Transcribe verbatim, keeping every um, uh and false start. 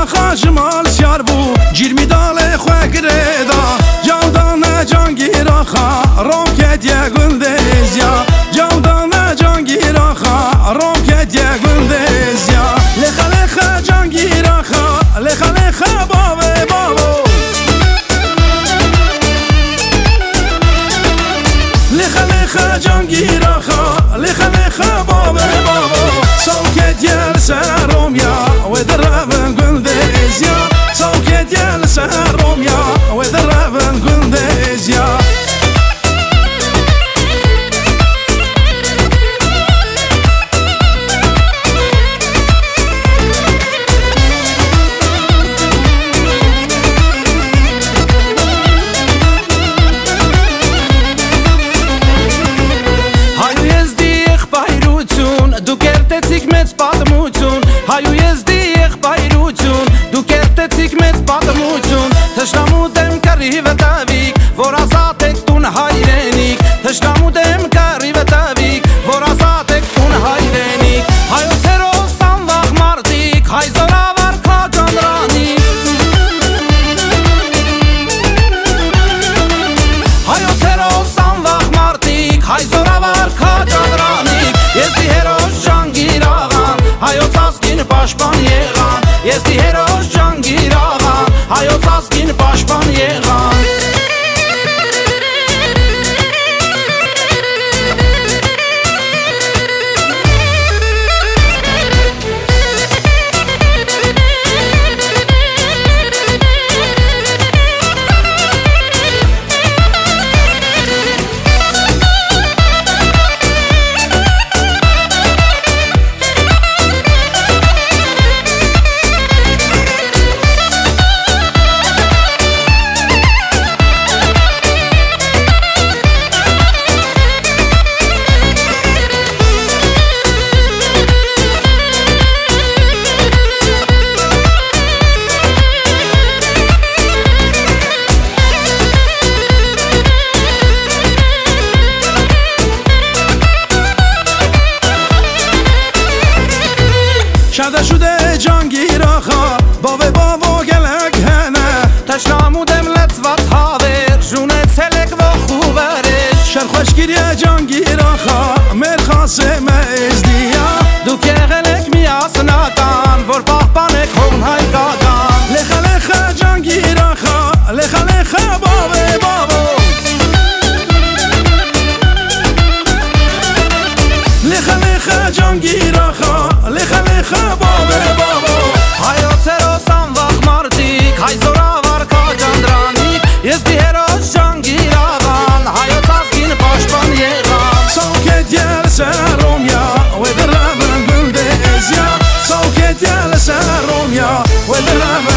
خاجمال سیار بو جیرمی دال خواه گریدا جاودان جانگیر آخا روم کدیه گلدزیا جاودان جانگیر آخا روم کدیه گلدزیا لخا لخا جانگیر آخا لخا لخا بابه بابو لخا لخا جانگیر آخا لخا لخا بابه بابو سوکت یل سرم یا و درون گلدزیا سوکت یل سرم یا و درون گلدزیا Մեծ պատմություն հայու ես դիեղ բայրություն դու կերտեցիք մեծ պատմություն թշնամու դեմ կարի վտավիկ որ ազատ եք տուն հայրենիք թշնամու դեմ կարի վտավիկ որ ազատ եք տուն հայրենիք հայոց հերոս անվաղ մարդիկ հայ զորավար քաջանրանիկ հայոց հերոս անվաղ մարդիկ հայ զորավար քաջանրանիկ ես դի հերոս ջանգիր հայոց ազգին պաշտպան եղան ես դի հերոս ջանգիր աղան հայոց ազգին պաշտպան եղան شده شده جانگیر آخا باوه باو گلک هنه تشنامو دم لطفت هاور جونه تلک و خوبرش شرخوشگیری جانگیر آخا مرخاسه مزدیا دو که غلک میاسناتان ور پاپانک هون های کادان لخا لخا جانگیر آخا لخا لخا باوه باو لخا لخا جانگیر آخا لخا لخا بابه بابو hayot erosan vaq mardik hay zoravar kajandranik yes di heros jangir avan hayot azgin pashpan yegan soket yel serum ya ve deraven guldezya soket yel serum ya ve deraven